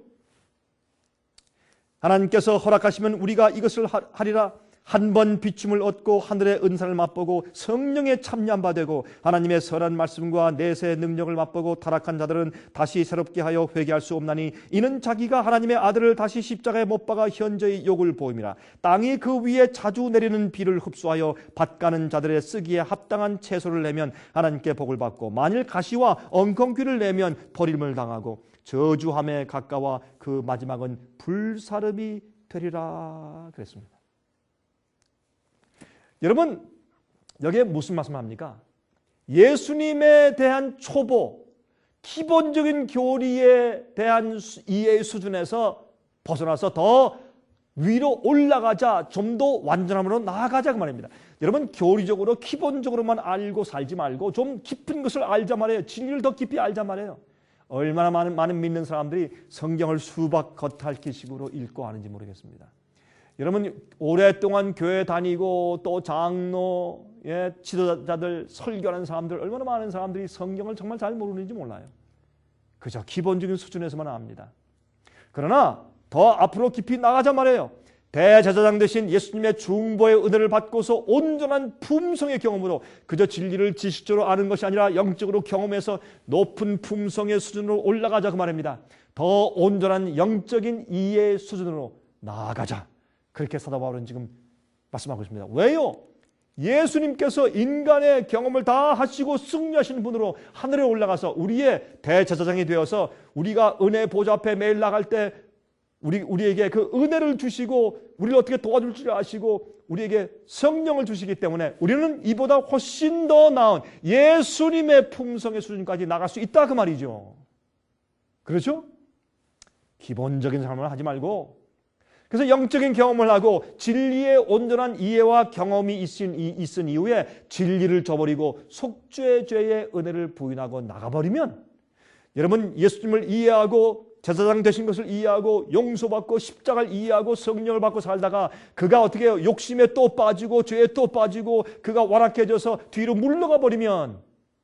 S1: 하나님께서 허락하시면 우리가 이것을 하리라. 한 번 비춤을 얻고 하늘의 은사를 맛보고 성령에 참여한 바 되고 하나님의 선한 말씀과 내세의 능력을 맛보고 타락한 자들은 다시 새롭게 하여 회개할 수 없나니 이는 자기가 하나님의 아들을 다시 십자가에 못 박아 현저히 욕을 보임이라. 땅이 그 위에 자주 내리는 비를 흡수하여 밭가는 자들의 쓰기에 합당한 채소를 내면 하나님께 복을 받고 만일 가시와 엉겅퀴를 내면 버림을 당하고 저주함에 가까워 그 마지막은 불사름이 되리라 그랬습니다. 여러분, 여기에 무슨 말씀을 합니까? 예수님에 대한 초보, 기본적인 교리에 대한 이해의 수준에서 벗어나서 더 위로 올라가자, 좀 더 완전함으로 나아가자 그 말입니다. 여러분, 교리적으로 기본적으로만 알고 살지 말고 좀 깊은 것을 알자 말이에요. 진리를 더 깊이 알자 말이에요. 얼마나 많은, 많은 믿는 사람들이 성경을 수박 겉핥기식으로 읽고 하는지 모르겠습니다. 여러분, 오랫동안 교회 다니고 또 장로, 예, 지도자들, 설교하는 사람들, 얼마나 많은 사람들이 성경을 정말 잘 모르는지 몰라요. 그저 기본적인 수준에서만 압니다. 그러나 더 앞으로 깊이 나가자 말이에요. 대제사장 되신 예수님의 중보의 은혜를 받고서 온전한 품성의 경험으로 그저 진리를 지식적으로 아는 것이 아니라 영적으로 경험해서 높은 품성의 수준으로 올라가자 그 말입니다. 더 온전한 영적인 이해의 수준으로 나아가자. 그렇게 사도 바울은 지금 말씀하고 있습니다. 왜요? 예수님께서 인간의 경험을 다 하시고 승리하시는 분으로 하늘에 올라가서 우리의 대제사장이 되어서 우리가 은혜 보좌 앞에 매일 나갈 때 우리, 우리에게 그 은혜를 주시고 우리를 어떻게 도와줄 줄 아시고 우리에게 성령을 주시기 때문에 우리는 이보다 훨씬 더 나은 예수님의 품성의 수준까지 나갈 수 있다 그 말이죠. 그렇죠? 기본적인 삶을 하지 말고 그래서 영적인 경험을 하고 진리의 온전한 이해와 경험이 있은, 있은 이후에 진리를 저버리고 속죄의 죄의 은혜를 부인하고 나가버리면 여러분 예수님을 이해하고 제사장 되신 것을 이해하고 용서받고 십자가를 이해하고 성령을 받고 살다가 그가 어떻게 해요? 욕심에 또 빠지고 죄에 또 빠지고 그가 완악해져서 뒤로 물러가 버리면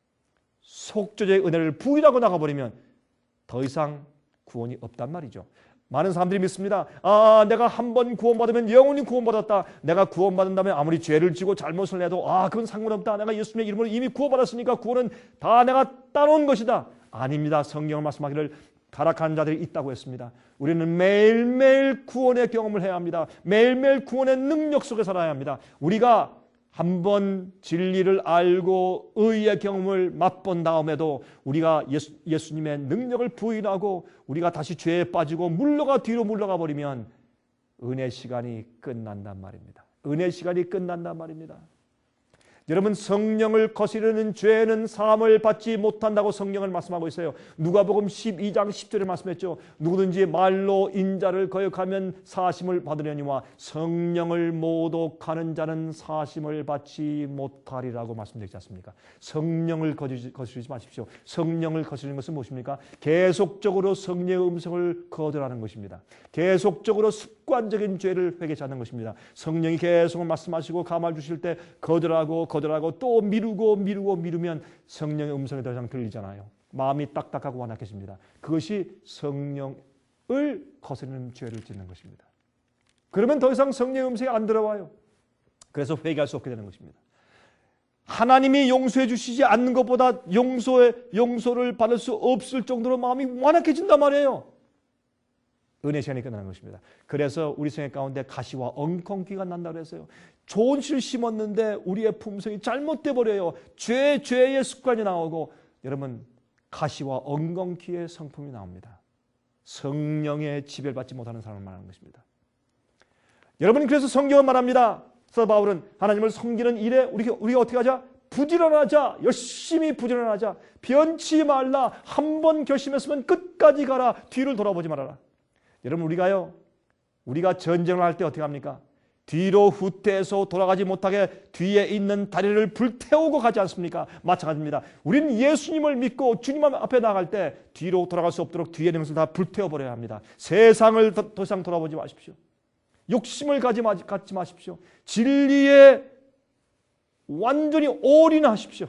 S1: 속죄의 은혜를 부인하고 나가버리면 더 이상 구원이 없단 말이죠. 많은 사람들이 믿습니다. 아, 내가 한 번 구원받으면 영원히 구원받았다. 내가 구원받은 다음에 아무리 죄를 지고 잘못을 해도 아, 그건 상관없다. 내가 예수님의 이름으로 이미 구원받았으니까 구원은 다 내가 따놓은 것이다. 아닙니다. 성경을 말씀하기를 타락한 자들이 있다고 했습니다. 우리는 매일매일 구원의 경험을 해야 합니다. 매일매일 구원의 능력 속에 살아야 합니다. 우리가 한번 진리를 알고 의의 경험을 맛본 다음에도 우리가 예수, 예수님의 능력을 부인하고 우리가 다시 죄에 빠지고 물러가 뒤로 물러가 버리면 은혜 시간이 끝난단 말입니다. 은혜 시간이 끝난단 말입니다. 여러분 성령을 거스르는 죄는 사함을 받지 못한다고 성경을 말씀하고 있어요. 누가복음 십이 장 십 절에 말씀했죠. 누구든지 말로 인자를 거역하면 사심을 받으려니와 성령을 모독하는 자는 사심을 받지 못하리라고 말씀드리지 않습니까? 성령을 거스르지 마십시오. 성령을 거스르는 것은 무엇입니까? 계속적으로 성령의 음성을 거절하는 것입니다. 계속적으로 습관적인 죄를 회개치 않는 것입니다. 성령이 계속 말씀하시고 감화 주실 때 거절하고 거절하고 또 미루고 미루고 미루면 성령의 음성이 더 이상 들리잖아요. 마음이 딱딱하고 완악해집니다. 그것이 성령을 거스르는 죄를 짓는 것입니다. 그러면 더 이상 성령의 음성이 안 들어와요. 그래서 회개할 수 없게 되는 것입니다. 하나님이 용서해 주시지 않는 것보다 용서의 용서를 받을 수 없을 정도로 마음이 완악해진단 말이에요. 은혜 시간이 끝나는 것입니다. 그래서 우리 생애 가운데 가시와 엉겅퀴가 난다고 했어요. 좋은 씨를 심었는데 우리의 품성이 잘못돼 버려요. 죄, 죄의 습관이 나오고 여러분 가시와 엉겅퀴의 성품이 나옵니다. 성령의 지배받지 못하는 사람을 말하는 것입니다. 여러분 그래서 성경은 말합니다. 사도 바울은 하나님을 섬기는 일에 우리가, 우리가 어떻게 하자? 부지런하자. 열심히 부지런하자. 변치 말라. 한 번 결심했으면 끝까지 가라. 뒤를 돌아보지 말아라. 여러분 우리가요. 우리가 전쟁을 할 때 어떻게 합니까? 뒤로 후퇴해서 돌아가지 못하게 뒤에 있는 다리를 불태우고 가지 않습니까? 마찬가지입니다. 우리는 예수님을 믿고 주님 앞에 나갈 때 뒤로 돌아갈 수 없도록 뒤에 있는 것을 다 불태워버려야 합니다. 세상을 더, 더 이상 돌아보지 마십시오. 욕심을 가지, 마, 갖지 마십시오. 진리에 완전히 올인하십시오.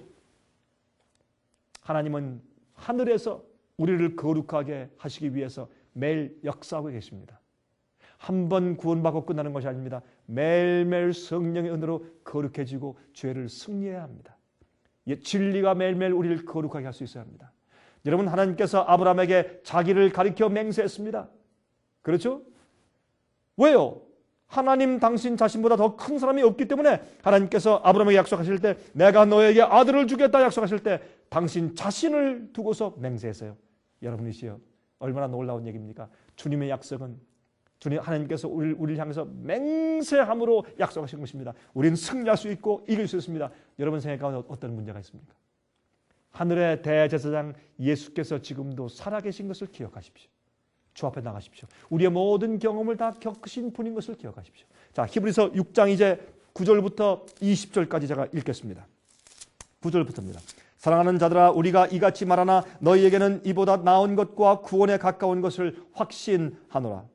S1: 하나님은 하늘에서 우리를 거룩하게 하시기 위해서 매일 역사하고 계십니다. 한 번 구원받고 끝나는 것이 아닙니다. 매일매일 성령의 은혜로 거룩해지고 죄를 승리해야 합니다. 진리가 매일매일 우리를 거룩하게 할 수 있어야 합니다. 여러분, 하나님께서 아브라함에게 자기를 가리켜 맹세했습니다. 그렇죠? 왜요? 하나님 당신 자신보다 더 큰 사람이 없기 때문에 하나님께서 아브라함에게 약속하실 때 내가 너에게 아들을 주겠다 약속하실 때 당신 자신을 두고서 맹세했어요. 여러분이시여, 얼마나 놀라운 얘기입니까? 주님의 약속은 주님 하나님께서 우리를, 우리를 향해서 맹세함으로 약속하신 것입니다. 우리는 승리할 수 있고 이길 수 있습니다. 여러분 생각 가운데 어떤 문제가 있습니까? 하늘의 대제사장 예수께서 지금도 살아계신 것을 기억하십시오. 주 앞에 나가십시오. 우리의 모든 경험을 다 겪으신 분인 것을 기억하십시오. 자, 히브리서 육 장 이제 구 절부터 이십 절까지 제가 읽겠습니다. 구 절부터입니다. 사랑하는 자들아, 우리가 이같이 말하나 너희에게는 이보다 나은 것과 구원에 가까운 것을 확신하노라.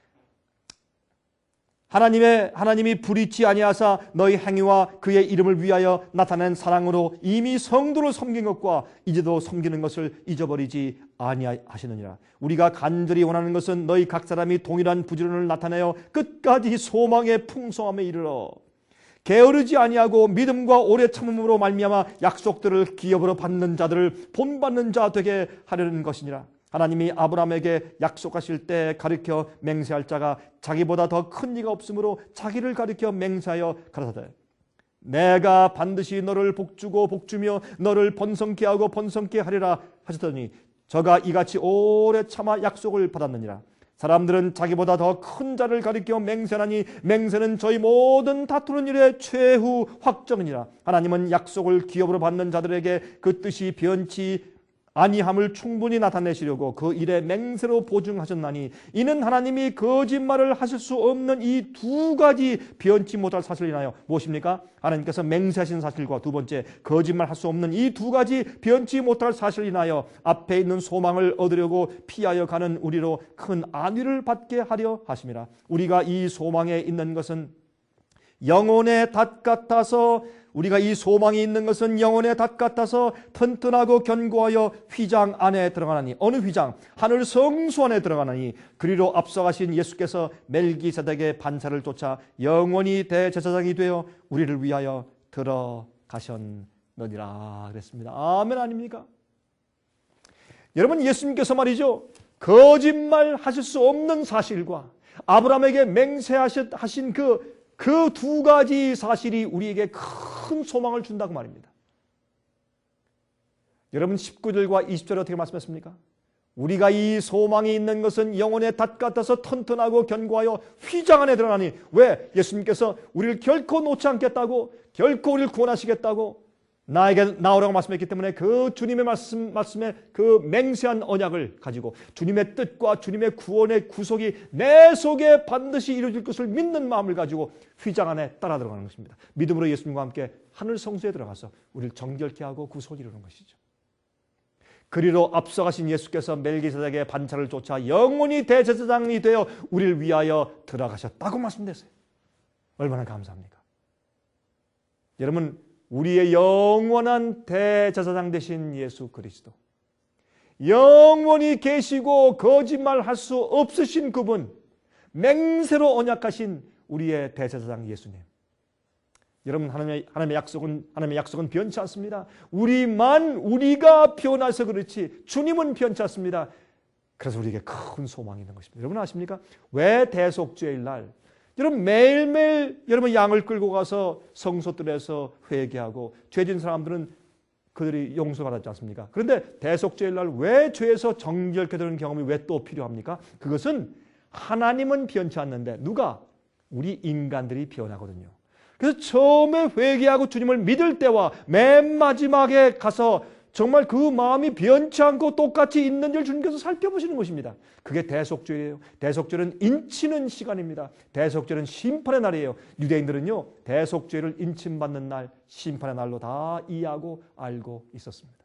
S1: 하나님의 하나님이 불의치 아니하사 너희 행위와 그의 이름을 위하여 나타낸 사랑으로 이미 성도를 섬긴 것과 이제도 섬기는 것을 잊어버리지 아니하시느니라. 우리가 간절히 원하는 것은 너희 각 사람이 동일한 부지런을 나타내어 끝까지 소망의 풍성함에 이르러 게으르지 아니하고 믿음과 오래 참음으로 말미암아 약속들을 기업으로 받는 자들을 본받는 자 되게 하려는 것이니라. 하나님이 아브라함에게 약속하실 때 가르쳐 맹세할 자가 자기보다 더 큰 이가 없으므로 자기를 가르쳐 맹세하여 가라사대 내가 반드시 너를 복주고 복주며 너를 번성케 하고 번성케 하리라 하셨더니 저가 이같이 오래 참아 약속을 받았느니라. 사람들은 자기보다 더 큰 자를 가리켜 맹세하니 맹세는 저희 모든 다투는 일의 최후 확정이니라. 하나님은 약속을 기업으로 받는 자들에게 그 뜻이 변치 아니함을 충분히 나타내시려고 그 일에 맹세로 보증하셨나니 이는 하나님이 거짓말을 하실 수 없는 이 두 가지 변치 못할 사실을 인하여 무엇입니까? 하나님께서 맹세하신 사실과 두 번째 거짓말 할 수 없는 이 두 가지 변치 못할 사실을 인하여 앞에 있는 소망을 얻으려고 피하여 가는 우리로 큰 안위를 받게 하려 하심이라. 우리가 이 소망에 있는 것은 영혼의 닷 같아서 우리가 이 소망이 있는 것은 영혼의 닷 같아서 튼튼하고 견고하여 휘장 안에 들어가나니 어느 휘장? 하늘 성소 안에 들어가나니 그리로 앞서가신 예수께서 멜기세덱의 반차를 쫓아 영원히 대제사장이 되어 우리를 위하여 들어가셨느니라 그랬습니다. 아멘 아닙니까? 여러분, 예수님께서 말이죠, 거짓말 하실 수 없는 사실과 아브라함에게 맹세하신 그 그 두 가지 사실이 우리에게 큰 소망을 준다고 말입니다. 여러분, 십구 절과 이십 절에 어떻게 말씀했습니까? 우리가 이 소망이 있는 것은 영혼의 닷 같아서 튼튼하고 견고하여 휘장 안에 들어가니 왜? 예수님께서 우리를 결코 놓지 않겠다고, 결코 우리를 구원하시겠다고 나에게 나오라고 말씀했기 때문에 그 주님의 말씀, 말씀에 그 맹세한 언약을 가지고 주님의 뜻과 주님의 구원의 구속이 내 속에 반드시 이루어질 것을 믿는 마음을 가지고 휘장 안에 따라 들어가는 것입니다. 믿음으로 예수님과 함께 하늘 성소에 들어가서 우리를 정결케 하고 구속을 이루는 것이죠. 그리로 앞서가신 예수께서 멜기세덱의 반차를 쫓아 영원히 대제사장이 되어 우리를 위하여 들어가셨다고 말씀드렸어요. 얼마나 감사합니까? 여러분, 우리의 영원한 대제사장 되신 예수 그리스도, 영원히 계시고 거짓말할 수 없으신 그분, 맹세로 언약하신 우리의 대제사장 예수님. 여러분, 하나님의, 하나님의 약속은 하나님의 약속은 변치 않습니다. 우리만 우리가 변해서 그렇지 주님은 변치 않습니다. 그래서 우리에게 큰 소망이 있는 것입니다. 여러분 아십니까? 왜 대속죄일 날 여러분 매일매일 여러분 양을 끌고 가서 성소들에서 회개하고 죄진 사람들은 그들이 용서받았지 않습니까? 그런데 대속죄일 날 왜 죄에서 정결케 되는 경험이 왜 또 필요합니까? 그것은 하나님은 변치 않는데 누가? 우리 인간들이 변하거든요. 그래서 처음에 회개하고 주님을 믿을 때와 맨 마지막에 가서 정말 그 마음이 변치 않고 똑같이 있는지를 주님께서 살펴보시는 것입니다. 그게 대속죄예요. 대속죄는 인치는 시간입니다. 대속죄는 심판의 날이에요. 유대인들은요, 대속죄를 인침받는 날, 심판의 날로 다 이해하고 알고 있었습니다.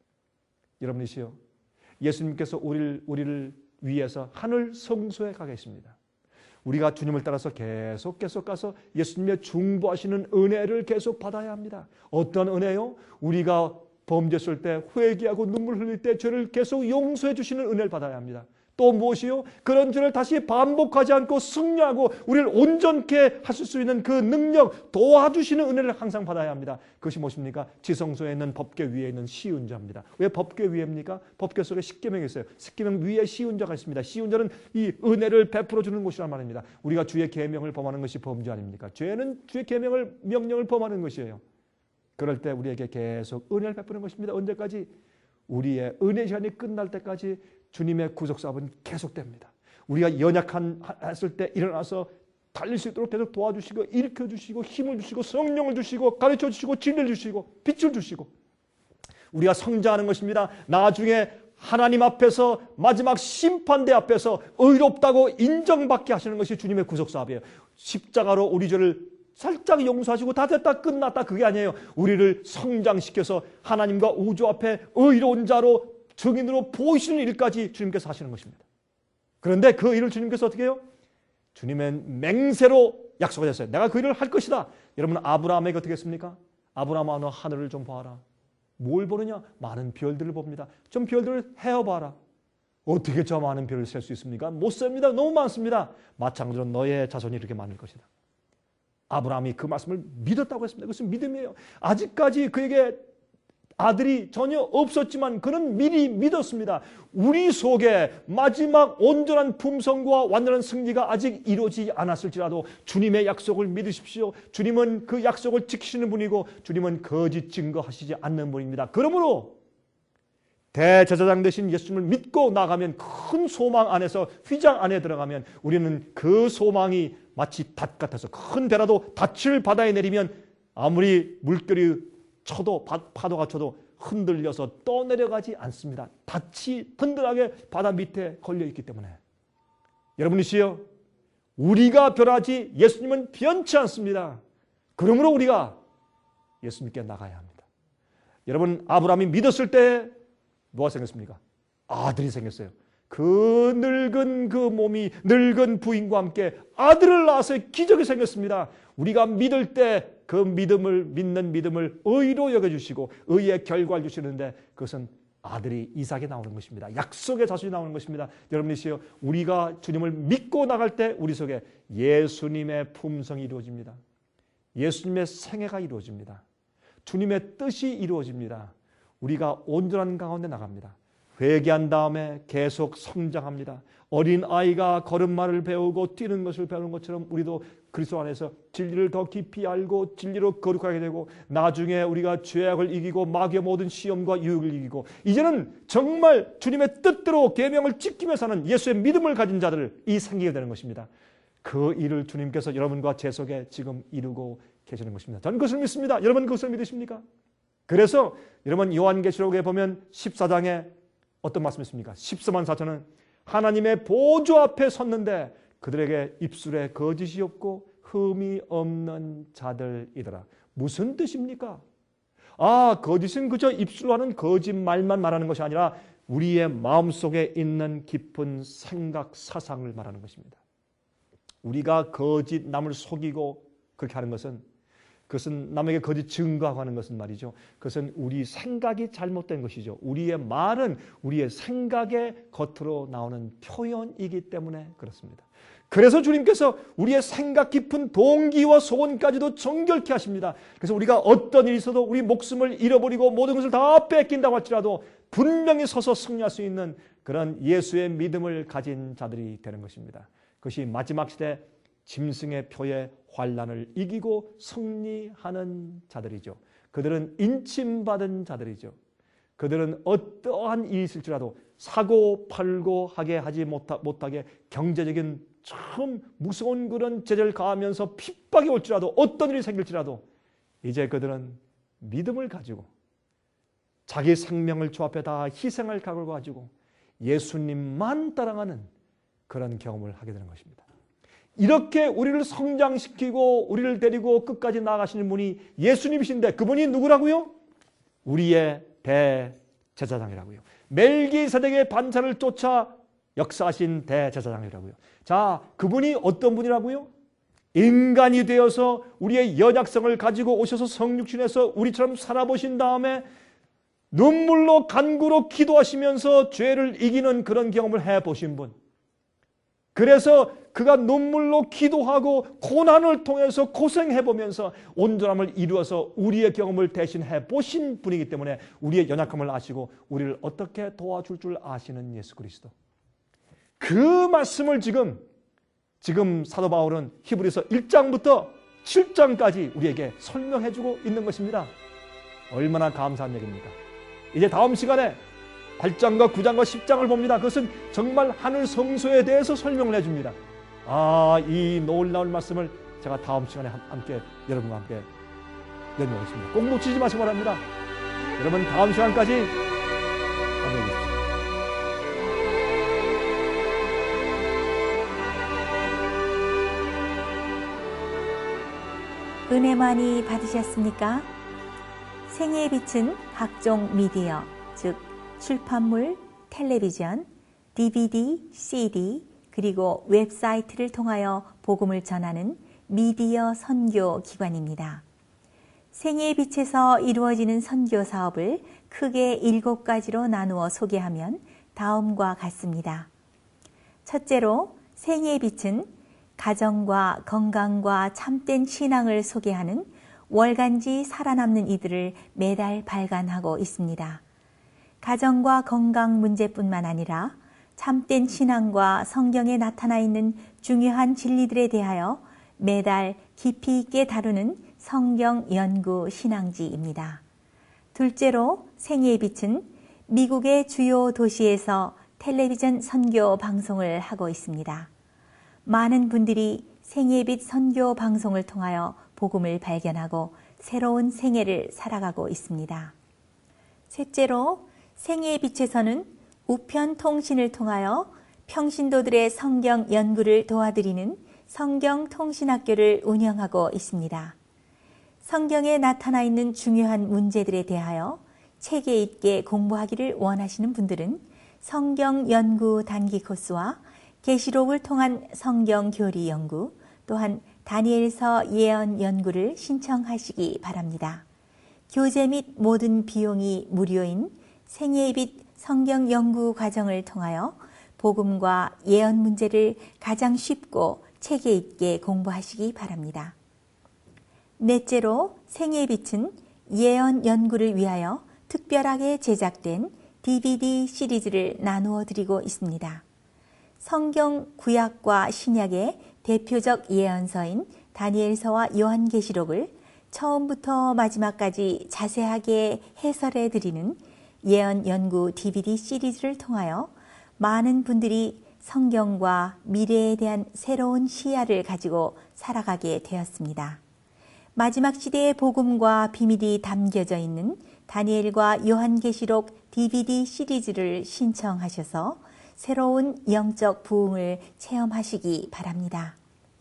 S1: 여러분이시여, 예수님께서 우리를, 우리를 위해서 하늘 성소에 가 계십니다. 우리가 주님을 따라서 계속 계속 가서 예수님의 중보하시는 은혜를 계속 받아야 합니다. 어떤 은혜요? 우리가 범죄했을 때 회개하고 눈물 흘릴 때 죄를 계속 용서해 주시는 은혜를 받아야 합니다. 또 무엇이요? 그런 죄를 다시 반복하지 않고 승리하고 우리를 온전케 하실 수 있는 그 능력, 도와주시는 은혜를 항상 받아야 합니다. 그것이 무엇입니까? 지성소에 있는 법궤 위에 있는 시은자입니다. 왜 법궤 위에입니까? 법궤 속에 십계명이 있어요. 십계명 위에 시은자가 있습니다. 시은자는 이 은혜를 베풀어 주는 곳이란 말입니다. 우리가 주의 계명을 범하는 것이 범죄 아닙니까? 죄는 주의 계명을, 명령을 범하는 것이에요. 그럴 때 우리에게 계속 은혜를 베푸는 것입니다. 언제까지? 우리의 은혜 시간이 끝날 때까지 주님의 구속사업은 계속됩니다. 우리가 연약했을 때 일어나서 달릴 수 있도록 계속 도와주시고 일으켜주시고 힘을 주시고 성령을 주시고 가르쳐주시고 진리를 주시고 빛을 주시고 우리가 성장하는 것입니다. 나중에 하나님 앞에서 마지막 심판대 앞에서 의롭다고 인정받게 하시는 것이 주님의 구속사업이에요. 십자가로 우리 죄를 살짝 용서하시고 다 됐다 끝났다 그게 아니에요. 우리를 성장시켜서 하나님과 우주 앞에 의로운 자로 증인으로 보이시는 일까지 주님께서 하시는 것입니다. 그런데 그 일을 주님께서 어떻게 해요? 주님의 맹세로 약속하셨어요. 내가 그 일을 할 것이다. 여러분 아브라함에게 어떻게 했습니까? 아브라함아 너 하늘을 좀 봐라. 뭘 보느냐? 많은 별들을 봅니다. 좀 별들을 헤어봐라. 어떻게 저 많은 별을 셀 수 있습니까? 못 셉니다. 너무 많습니다. 마찬가지로 너의 자손이 이렇게 많을 것이다. 아브라함이 그 말씀을 믿었다고 했습니다. 그것은 믿음이에요. 아직까지 그에게 아들이 전혀 없었지만 그는 미리 믿었습니다. 우리 속에 마지막 온전한 품성과 완전한 승리가 아직 이루어지지 않았을지라도 주님의 약속을 믿으십시오. 주님은 그 약속을 지키시는 분이고 주님은 거짓 증거하시지 않는 분입니다. 그러므로 대제사장 되신 예수님을 믿고 나가면 큰 소망 안에서 휘장 안에 들어가면 우리는 그 소망이 마치 닷 같아서 큰 배라도 닻을 바다에 내리면 아무리 물결이 쳐도 파도가 쳐도 흔들려서 떠내려가지 않습니다. 닻이 든든하게 바다 밑에 걸려있기 때문에 여러분이시여 우리가 변하지 예수님은 변치 않습니다. 그러므로 우리가 예수님께 나가야 합니다. 여러분 아브라함이 믿었을 때 뭐가 생겼습니까? 아들이 생겼어요. 그 늙은 그 몸이 늙은 부인과 함께 아들을 낳아서 기적이 생겼습니다. 우리가 믿을 때 그 믿음을 믿는 믿음을 의로 여겨주시고 의의 결과를 주시는데 그것은 아들이 이삭에 나오는 것입니다. 약속의 자손이 나오는 것입니다. 여러분이시여 우리가 주님을 믿고 나갈 때 우리 속에 예수님의 품성이 이루어집니다. 예수님의 생애가 이루어집니다. 주님의 뜻이 이루어집니다. 우리가 온전한 가운데 나갑니다. 회개한 다음에 계속 성장합니다. 어린 아이가 걸음마를 배우고 뛰는 것을 배우는 것처럼 우리도 그리스도 안에서 진리를 더 깊이 알고 진리로 거룩하게 되고 나중에 우리가 죄악을 이기고 마귀의 모든 시험과 유혹을 이기고 이제는 정말 주님의 뜻대로 계명을 지키며 사는 예수의 믿음을 가진 자들이 생기게 되는 것입니다. 그 일을 주님께서 여러분과 제 속에 지금 이루고 계시는 것입니다. 저는 그것을 믿습니다. 여러분 그것을 믿으십니까? 그래서 여러분 요한계시록에 보면 십사 장에 어떤 말씀이 있습니까? 십사만 사천은 하나님의 보좌 앞에 섰는데 그들에게 입술에 거짓이 없고 흠이 없는 자들이더라. 무슨 뜻입니까? 아, 거짓은 그저 입술로 하는 거짓말만 말하는 것이 아니라 우리의 마음속에 있는 깊은 생각, 사상을 말하는 것입니다. 우리가 거짓 남을 속이고 그렇게 하는 것은 그것은 남에게 거짓 증거하고 하는 것은 말이죠. 그것은 우리 생각이 잘못된 것이죠. 우리의 말은 우리의 생각의 겉으로 나오는 표현이기 때문에 그렇습니다. 그래서 주님께서 우리의 생각 깊은 동기와 소원까지도 정결케 하십니다. 그래서 우리가 어떤 일이 있어도 우리 목숨을 잃어버리고 모든 것을 다 뺏긴다고 할지라도 분명히 서서 승리할 수 있는 그런 예수의 믿음을 가진 자들이 되는 것입니다. 그것이 마지막 시대 짐승의 표의 환난을 이기고 승리하는 자들이죠. 그들은 인침받은 자들이죠. 그들은 어떠한 일이 있을지라도 사고 팔고 하게 하지 못하, 못하게 경제적인 참 무서운 그런 제재를 가하면서 핍박이 올지라도 어떤 일이 생길지라도 이제 그들은 믿음을 가지고 자기 생명을 주 앞에 다 희생할 각오를 가지고 예수님만 따라가는 그런 경험을 하게 되는 것입니다. 이렇게 우리를 성장시키고 우리를 데리고 끝까지 나아가시는 분이 예수님이신데 그분이 누구라고요? 우리의 대제사장이라고요. 멜기세덱의 반차를 쫓아 역사하신 대제사장이라고요. 자, 그분이 어떤 분이라고요? 인간이 되어서 우리의 연약성을 가지고 오셔서 성육신에서 우리처럼 살아보신 다음에 눈물로 간구로 기도하시면서 죄를 이기는 그런 경험을 해보신 분. 그래서 그가 눈물로 기도하고 고난을 통해서 고생해보면서 온전함을 이루어서 우리의 경험을 대신 해보신 분이기 때문에 우리의 연약함을 아시고 우리를 어떻게 도와줄 줄 아시는 예수 그리스도. 그 말씀을 지금 지금 사도 바울은 히브리서 일 장부터 칠 장까지 우리에게 설명해주고 있는 것입니다. 얼마나 감사한 얘기입니까? 이제 다음 시간에 팔 장과 구 장과 십 장을 봅니다. 그것은 정말 하늘 성소에 대해서 설명을 해줍니다. 아, 이 놀라운 말씀을 제가 다음 시간에 함께 여러분과 함께 연구하겠습니다. 꼭 놓치지 마시기 바랍니다. 여러분 다음 시간까지 안녕히 계십시오.
S2: 은혜 많이 받으셨습니까? 생애의 빛은 각종 미디어, 즉 출판물, 텔레비전, 디비디, 씨디, 그리고 웹사이트를 통하여 복음을 전하는 미디어 선교 기관입니다. 생애의 빛에서 이루어지는 선교 사업을 크게 일곱 가지로 나누어 소개하면 다음과 같습니다. 첫째로 생애의 빛은 가정과 건강과 참된 신앙을 소개하는 월간지 살아남는 이들을 매달 발간하고 있습니다. 가정과 건강 문제뿐만 아니라 참된 신앙과 성경에 나타나 있는 중요한 진리들에 대하여 매달 깊이 있게 다루는 성경 연구 신앙지입니다. 둘째로 생애의 빛은 미국의 주요 도시에서 텔레비전 선교 방송을 하고 있습니다. 많은 분들이 생애의 빛 선교 방송을 통하여 복음을 발견하고 새로운 생애를 살아가고 있습니다. 셋째로 생애의 빛에서는 우편 통신을 통하여 평신도들의 성경 연구를 도와드리는 성경 통신학교를 운영하고 있습니다. 성경에 나타나 있는 중요한 문제들에 대하여 체계 있게 공부하기를 원하시는 분들은 성경 연구 단기 코스와 계시록을 통한 성경 교리 연구, 또한 다니엘서 예언 연구를 신청하시기 바랍니다. 교재 및 모든 비용이 무료인 생애의 빛 성경 연구 과정을 통하여 복음과 예언 문제를 가장 쉽고 체계 있게 공부하시기 바랍니다. 넷째로 생애의 빛은 예언 연구를 위하여 특별하게 제작된 디비디 시리즈를 나누어 드리고 있습니다. 성경 구약과 신약의 대표적 예언서인 다니엘서와 요한계시록을 처음부터 마지막까지 자세하게 해설해 드리는 예언 연구 디비디 시리즈를 통하여 많은 분들이 성경과 미래에 대한 새로운 시야를 가지고 살아가게 되었습니다. 마지막 시대의 복음과 비밀이 담겨져 있는 다니엘과 요한계시록 디비디 시리즈를 신청하셔서 새로운 영적 부흥을 체험하시기 바랍니다.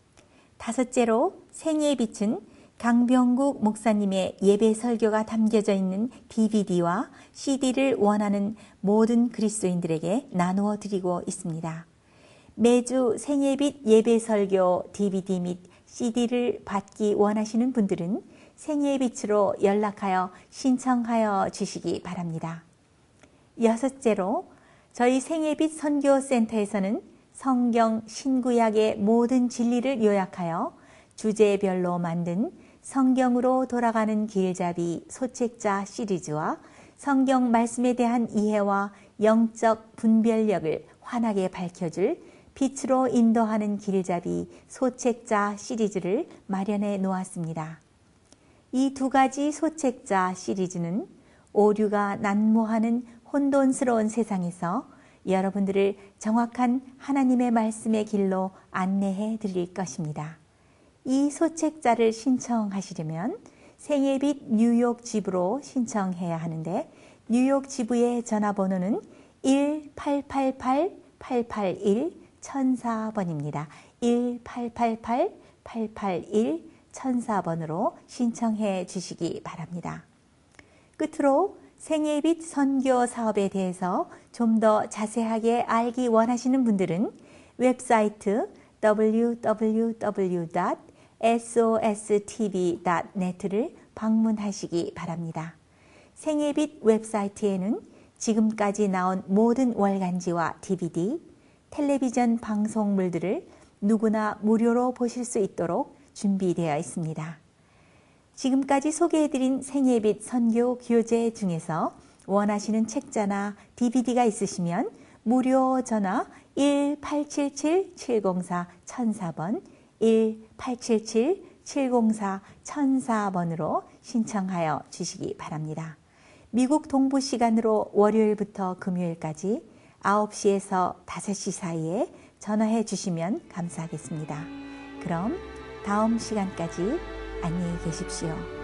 S2: 다섯째로 생애의 빛은 강병국 목사님의 예배 설교가 담겨져 있는 디비디와 씨디를 원하는 모든 그리스도인들에게 나누어 드리고 있습니다. 매주 생애의 빛 예배 설교 디비디 및 씨디를 받기 원하시는 분들은 생애의 빛으로 연락하여 신청하여 주시기 바랍니다. 여섯째로 저희 생애의 빛 선교센터에서는 성경 신구약의 모든 진리를 요약하여 주제별로 만든 성경으로 돌아가는 길잡이 소책자 시리즈와 성경 말씀에 대한 이해와 영적 분별력을 환하게 밝혀줄 빛으로 인도하는 길잡이 소책자 시리즈를 마련해 놓았습니다. 이 두 가지 소책자 시리즈는 오류가 난무하는 혼돈스러운 세상에서 여러분들을 정확한 하나님의 말씀의 길로 안내해 드릴 것입니다. 이 소책자를 신청하시려면 생애의 빛 뉴욕 집으로 신청해야 하는데 뉴욕 지부의 전화번호는 일 팔팔팔 팔팔일 천사 번입니다. 일 팔팔팔 팔팔일 천사 번으로 신청해 주시기 바랍니다. 끝으로 생애빛 선교 사업에 대해서 좀 더 자세하게 알기 원하시는 분들은 웹사이트 더블유 더블유 더블유 닷 에스오에스티비 닷 넷을 방문하시기 바랍니다. 생애빛 웹사이트에는 지금까지 나온 모든 월간지와 디비디, 텔레비전 방송물들을 누구나 무료로 보실 수 있도록 준비되어 있습니다. 지금까지 소개해드린 생애빛 선교 교재 중에서 원하시는 책자나 디비디가 있으시면 무료 전화 일 팔칠칠 칠공사 천사 번, 일 팔칠칠 칠공사 천사 번으로 신청하여 주시기 바랍니다. 미국 동부 시간으로 월요일부터 금요일까지 아홉 시에서 다섯 시 사이에 전화해 주시면 감사하겠습니다. 그럼 다음 시간까지 안녕히 계십시오.